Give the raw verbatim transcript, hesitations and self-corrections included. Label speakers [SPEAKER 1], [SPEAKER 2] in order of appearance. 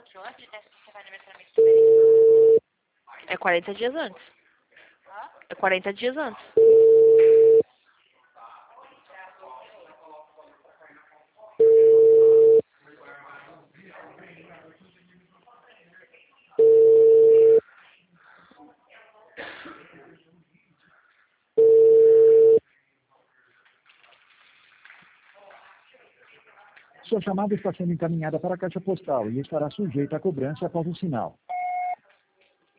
[SPEAKER 1] outro antes dessa que você vai no aniversário mês que vem?
[SPEAKER 2] É quarenta dias antes.
[SPEAKER 1] Hã?
[SPEAKER 2] É quarenta dias antes.
[SPEAKER 3] Sua chamada está sendo encaminhada para a caixa postal e estará sujeita a cobrança após o sinal.